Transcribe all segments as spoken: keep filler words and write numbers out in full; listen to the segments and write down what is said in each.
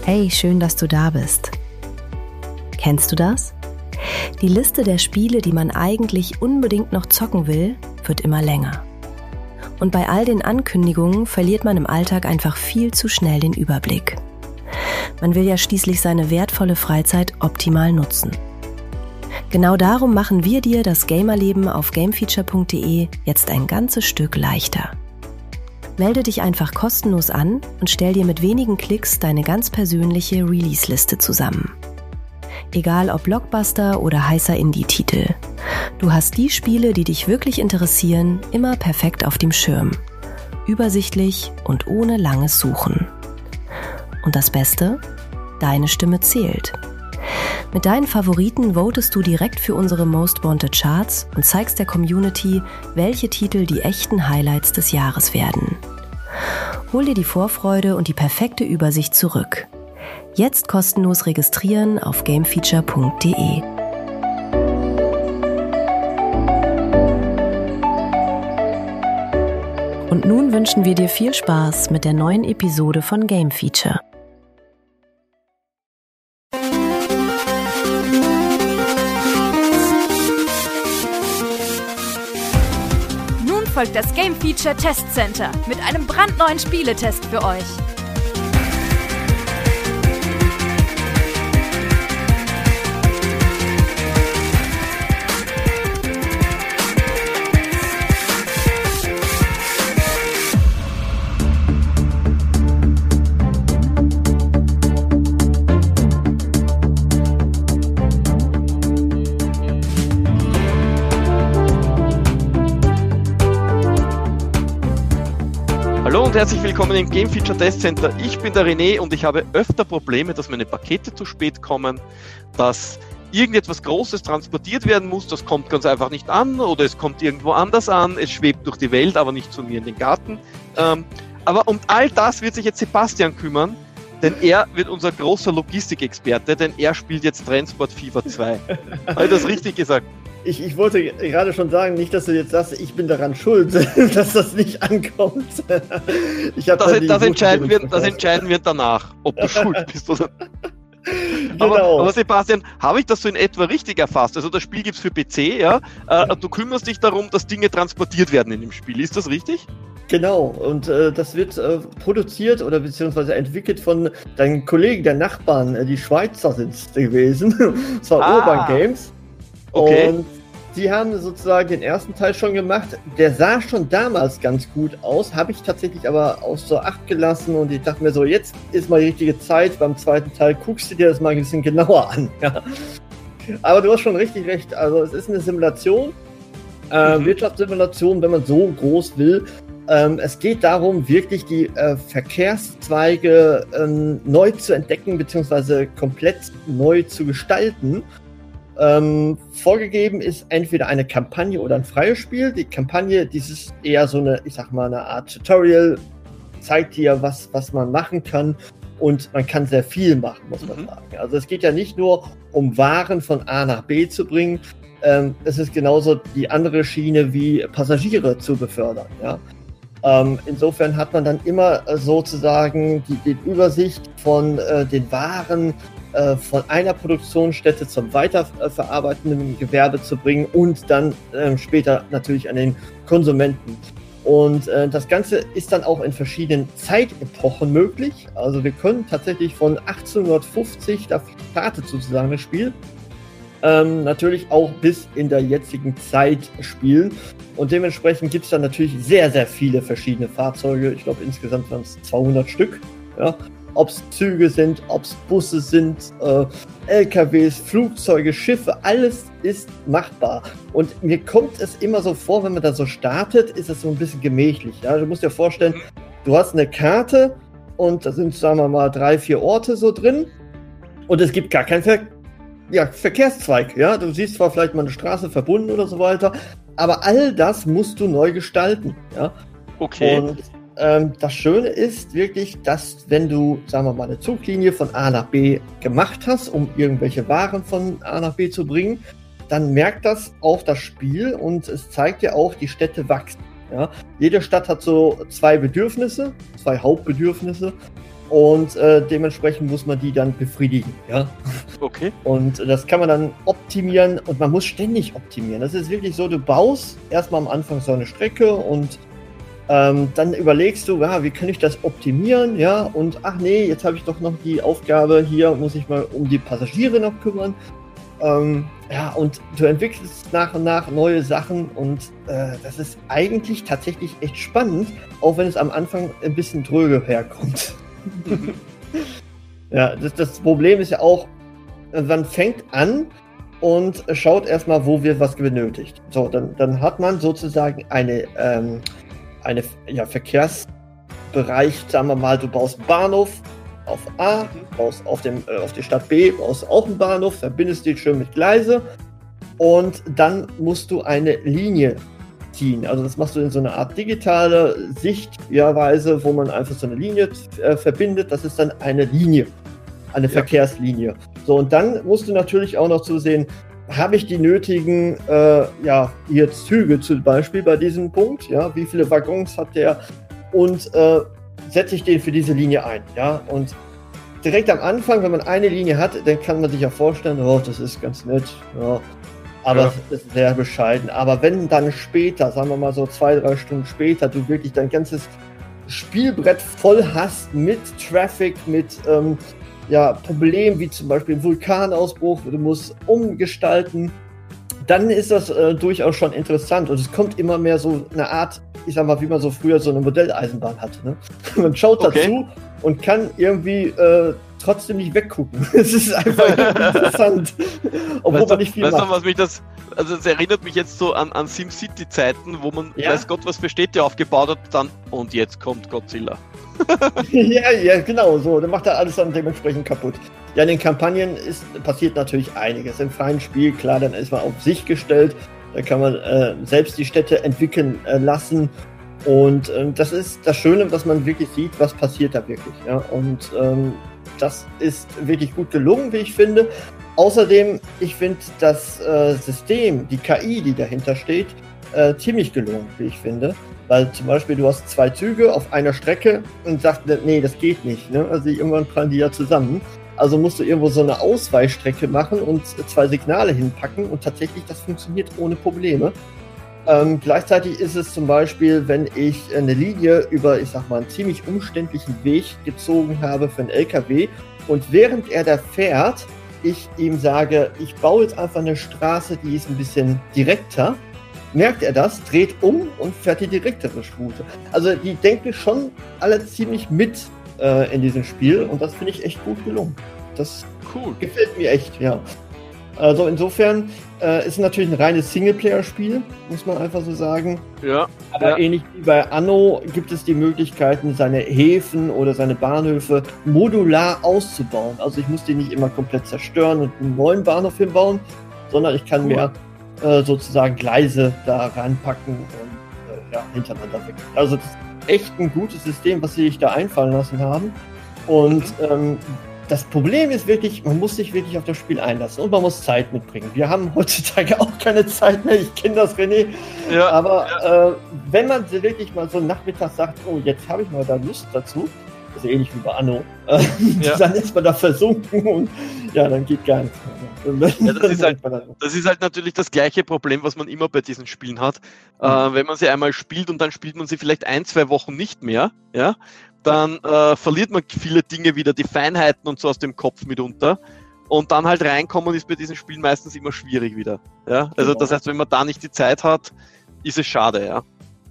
Hey, schön, dass du da bist. Kennst du das? Die Liste der Spiele, die man eigentlich unbedingt noch zocken will, wird immer länger. Und bei all den Ankündigungen verliert man im Alltag einfach viel zu schnell den Überblick. Man will ja schließlich seine wertvolle Freizeit optimal nutzen. Genau darum machen wir dir das Gamerleben auf gamefeature punkt de jetzt ein ganzes Stück leichter. Melde dich einfach kostenlos an und stell dir mit wenigen Klicks deine ganz persönliche Release-Liste zusammen. Egal ob Blockbuster oder heißer Indie-Titel. Du hast die Spiele, die dich wirklich interessieren, immer perfekt auf dem Schirm. Übersichtlich und ohne langes Suchen. Und das Beste? Deine Stimme zählt. Mit deinen Favoriten votest du direkt für unsere Most Wanted Charts und zeigst der Community, welche Titel die echten Highlights des Jahres werden. Hol dir die Vorfreude und die perfekte Übersicht zurück. Jetzt kostenlos registrieren auf gamefeature punkt de. Und nun wünschen wir dir viel Spaß mit der neuen Episode von Game Feature. Nun folgt das Game Feature Test Center mit einem brandneuen Spieletest für euch. Hallo und herzlich willkommen im Game Feature Test Center. Ich bin der René und ich habe öfter Probleme, dass meine Pakete zu spät kommen, dass irgendetwas Großes transportiert werden muss, das kommt ganz einfach nicht an oder es kommt irgendwo anders an, es schwebt durch die Welt, aber nicht zu mir in den Garten. Ähm, aber um all das wird sich jetzt Sebastian kümmern, denn er wird unser großer Logistikexperte, denn er spielt jetzt Transport Fever zwei. Habe ich das richtig gesagt? Ich, ich wollte gerade schon sagen, nicht, dass du jetzt sagst, ich bin daran schuld, dass das nicht ankommt. Ich das, da das, entscheiden wir, das entscheiden wir danach, ob du schuld bist oder genau. aber, aber Sebastian, habe ich das so in etwa richtig erfasst? Also das Spiel gibt es für P C, ja? Äh, du kümmerst dich darum, dass Dinge transportiert werden in dem Spiel. Ist das richtig? Genau, und äh, das wird äh, produziert oder beziehungsweise entwickelt von deinen Kollegen, der Nachbarn, äh, die Schweizer sind es gewesen. Das war ah. Urban Games. Okay. Und die haben sozusagen den ersten Teil schon gemacht. Der sah schon damals ganz gut aus, habe ich tatsächlich aber außer Acht gelassen und ich dachte mir so, jetzt ist mal die richtige Zeit. Beim zweiten Teil guckst du dir das mal ein bisschen genauer an. Ja. Aber du hast schon richtig recht. Also es ist eine Simulation, äh, mhm. Wirtschaftssimulation, wenn man so groß will. Ähm, es geht darum, wirklich die äh, Verkehrszweige ähm, neu zu entdecken beziehungsweise komplett neu zu gestalten. Ähm, vorgegeben ist entweder eine Kampagne oder ein freies Spiel. Die Kampagne, dies ist eher so eine, ich sag mal, eine Art Tutorial, zeigt dir, was, was man machen kann und man kann sehr viel machen, muss man mhm. sagen. Also es geht ja nicht nur um Waren von A nach B zu bringen, ähm, es ist genauso die andere Schiene wie Passagiere zu befördern, ja. Ähm, insofern hat man dann immer äh, sozusagen die, die Übersicht von äh, den Waren äh, von einer Produktionsstätte zum weiterverarbeitenden Gewerbe zu bringen und dann äh, später natürlich an den Konsumenten. Und äh, das Ganze ist dann auch in verschiedenen Zeitepochen möglich. Also wir können tatsächlich von achtzehnhundertfünfzig, da startet sozusagen das Spiel, ähm, natürlich auch bis in der jetzigen Zeit spielen. Und dementsprechend gibt es dann natürlich sehr, sehr viele verschiedene Fahrzeuge. Ich glaube, insgesamt waren es zweihundert Stück. Ja. Ob es Züge sind, ob es Busse sind, äh, L K Ws, Flugzeuge, Schiffe, alles ist machbar. Und mir kommt es immer so vor, wenn man da so startet, ist es so ein bisschen gemächlich. Ja. Du musst dir vorstellen, du hast eine Karte und da sind, sagen wir mal, drei, vier Orte so drin. Und es gibt gar keinen Ver- ja, Verkehrszweig. Ja. Du siehst zwar vielleicht mal eine Straße verbunden oder so weiter, aber all das musst du neu gestalten. Ja? Okay. Und ähm, das Schöne ist wirklich, dass wenn du, sagen wir mal, eine Zuglinie von A nach B gemacht hast, um irgendwelche Waren von A nach B zu bringen, dann merkt das auch das Spiel und es zeigt dir auch, die Städte wachsen. Ja? Jede Stadt hat so zwei Bedürfnisse, zwei Hauptbedürfnisse. Und äh, dementsprechend muss man die dann befriedigen, ja. Okay. Und das kann man dann optimieren und man muss ständig optimieren. Das ist wirklich so, du baust erstmal am Anfang so eine Strecke und ähm, dann überlegst du, ja, wie kann ich das optimieren, ja, und ach nee, jetzt habe ich doch noch die Aufgabe, hier muss ich mal um die Passagiere noch kümmern. Ähm, ja, und du entwickelst nach und nach neue Sachen und äh, das ist eigentlich tatsächlich echt spannend, auch wenn es am Anfang ein bisschen dröge herkommt. Ja, das, das Problem ist ja auch, man fängt an und schaut erstmal, wo wird was benötigt. So, dann, dann hat man sozusagen eine, ähm, eine ja, Verkehrsbereich, sagen wir mal, du baust einen Bahnhof auf A, baust auf, dem, äh, auf die Stadt B, baust auch einen Bahnhof, verbindest die schön mit Gleise und dann musst du eine Linie ziehen. Also das machst du in so einer Art digitale Sicht, ja, Weise, wo man einfach so eine Linie äh, verbindet. Das ist dann eine Linie, eine ja. Verkehrslinie. So, und dann musst du natürlich auch noch zusehen, habe ich die nötigen, äh, ja, hier Züge zum Beispiel bei diesem Punkt, ja, wie viele Waggons hat der und äh, setze ich den für diese Linie ein, ja, und direkt am Anfang, wenn man eine Linie hat, dann kann man sich ja vorstellen, oh, das ist ganz nett, ja, aber ja. es ist sehr bescheiden. Aber wenn dann später, sagen wir mal so zwei, drei Stunden später, du wirklich dein ganzes Spielbrett voll hast mit Traffic, mit ähm, ja, Problemen wie zum Beispiel Vulkanausbruch, du musst umgestalten, dann ist das äh, durchaus schon interessant und es kommt immer mehr so eine Art, ich sag mal, wie man so früher so eine Modelleisenbahn hatte. Ne? Man schaut okay. dazu und kann irgendwie äh, trotzdem nicht weggucken. Es ist einfach interessant, obwohl weißt man nicht viel weißt macht. Du, was mich das, also es erinnert mich jetzt so an, an SimCity-Zeiten, wo man, ja? weiß Gott, was für Städte aufgebaut hat, dann und jetzt kommt Godzilla. ja, ja, genau, so. Dann macht er alles dann dementsprechend kaputt. Ja, in den Kampagnen ist, passiert natürlich einiges. Im freien Spiel, klar, dann ist man auf sich gestellt. Da kann man äh, selbst die Städte entwickeln äh, lassen. Und ähm, das ist das Schöne, dass man wirklich sieht, was passiert da wirklich. Ja? Und ähm, das ist wirklich gut gelungen, wie ich finde. Außerdem, ich finde das äh, System, die K I, die dahinter steht, äh, ziemlich gelungen, wie ich finde. Weil zum Beispiel du hast zwei Züge auf einer Strecke und sagst, nee, das geht nicht. Ne? Also irgendwann prallen die ja zusammen. Also musst du irgendwo so eine Ausweichstrecke machen und zwei Signale hinpacken und tatsächlich, das funktioniert ohne Probleme. Ähm, gleichzeitig ist es zum Beispiel, wenn ich eine Linie über, ich sag mal, einen ziemlich umständlichen Weg gezogen habe für einen L K W und während er da fährt, ich ihm sage, ich baue jetzt einfach eine Straße, die ist ein bisschen direkter, merkt er das, dreht um und fährt die direktere Route. Also die denken schon alle ziemlich mit äh, in diesem Spiel und das finde ich echt gut gelungen. Das cool. Gefällt mir echt, ja. Also insofern äh, ist natürlich ein reines Singleplayer-Spiel, muss man einfach so sagen. Ja. Aber ja. ähnlich wie bei Anno gibt es die Möglichkeiten, seine Häfen oder seine Bahnhöfe modular auszubauen. Also ich muss die nicht immer komplett zerstören und einen neuen Bahnhof hinbauen, sondern ich kann cool. mir äh, sozusagen Gleise da reinpacken und äh, ja, hintereinander weg. Also das ist echt ein gutes System, was sie sich da einfallen lassen haben. Und mhm. ähm, das Problem ist wirklich, man muss sich wirklich auf das Spiel einlassen und man muss Zeit mitbringen. Wir haben heutzutage auch keine Zeit mehr, ich kenne das, René. Ja, aber ja. Äh, wenn man wirklich mal so nachmittags sagt, oh, jetzt habe ich mal da Lust dazu, das ist ähnlich wie bei Anno, äh, ja. dann ist man da versunken und ja, dann geht gar nichts mehr. Ja, das, ist halt, das ist halt natürlich das gleiche Problem, was man immer bei diesen Spielen hat. Mhm. Äh, wenn man sie einmal spielt und dann spielt man sie vielleicht ein, zwei Wochen nicht mehr, ja, dann äh, verliert man viele Dinge wieder, die Feinheiten und so aus dem Kopf mitunter. Und dann halt reinkommen ist bei diesen Spielen meistens immer schwierig wieder. Ja? Also das heißt, wenn man da nicht die Zeit hat, ist es schade, ja.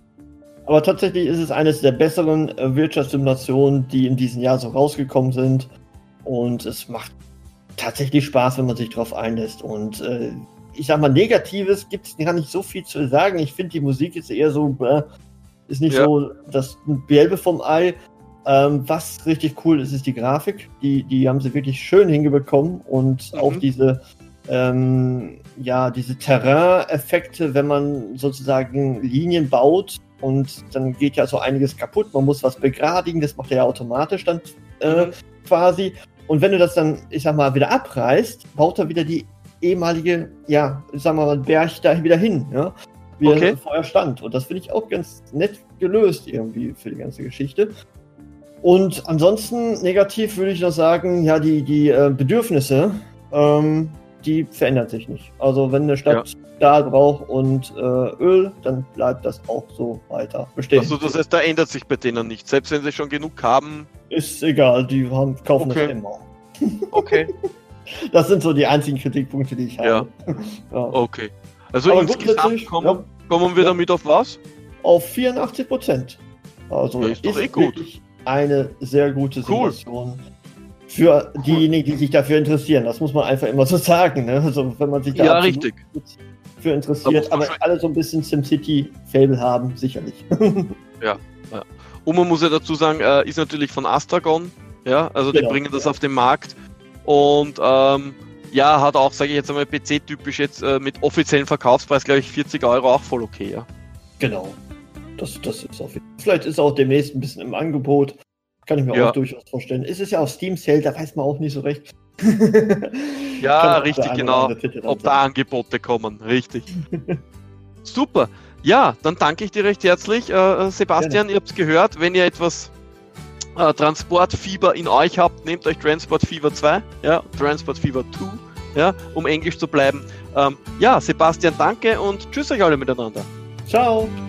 Aber tatsächlich ist es eines der besseren äh, Wirtschaftssimulationen, die in diesem Jahr so rausgekommen sind. Und es macht tatsächlich Spaß, wenn man sich drauf einlässt. Und äh, ich sag mal, Negatives gibt es gar nicht so viel zu sagen. Ich finde, die Musik ist eher so, äh, ist nicht ja. so das Gelbe vom Ei. Ähm, was richtig cool ist, ist die Grafik. Die, die haben sie wirklich schön hingebekommen und mhm. auch diese, ähm, ja, diese Terrain-Effekte, wenn man sozusagen Linien baut und dann geht ja so einiges kaputt. Man muss was begradigen, das macht er ja automatisch dann äh, mhm. quasi. Und wenn du das dann, ich sag mal, wieder abreißt, baut er wieder die ehemalige, ja, ich sag mal, Berg da wieder hin, ja, wie okay. er vorher stand. Und das finde ich auch ganz nett gelöst irgendwie für die ganze Geschichte. Und ansonsten negativ würde ich noch sagen, ja, die, die äh, Bedürfnisse, ähm, die verändern sich nicht. Also wenn eine Stadt ja. Stahl braucht und äh, Öl, dann bleibt das auch so weiter bestehen. Also das heißt, da ändert sich bei denen nichts, selbst wenn sie schon genug haben? Ist egal, die haben, kaufen okay. das immer. Okay. Das sind so die einzigen Kritikpunkte, die ich ja. habe. Ja. Okay. Also Aber insgesamt kommen, ja, kommen wir ja. damit auf was? Auf vierundachtzig Prozent. Also das ist, doch ist eh gut. Eine sehr gute Cool. Situation für diejenigen, die sich dafür interessieren. Das muss man einfach immer so sagen. Ne? Also wenn man sich da ja, richtig. für interessiert, aber alle so ein bisschen SimCity-Fable haben, sicherlich. ja, ja. Und man muss ja dazu sagen, äh, ist natürlich von Astragon. Ja, also die genau, bringen das ja. auf den Markt. Und ähm, ja, hat auch, sage ich jetzt einmal, P C-typisch jetzt äh, mit offiziellen Verkaufspreis, glaube ich, vierzig Euro auch voll okay, ja. Genau. Das, das ist auf jeden Fall. Vielleicht ist auch demnächst ein bisschen im Angebot. Kann ich mir ja. auch durchaus vorstellen. Es ist ja auf Steam Sale, da weiß man auch nicht so recht. ja, richtig, genau. Ob da Angebote kommen, richtig. Super. Ja, dann danke ich dir recht herzlich. Äh, Sebastian, Gerne. Ihr habt es gehört, wenn ihr etwas äh, Transportfieber in euch habt, nehmt euch Transport Fever zwei, ja, Transport Fever zwei, ja, um Englisch zu bleiben. Ähm, ja, Sebastian, danke und tschüss euch alle miteinander. Ciao.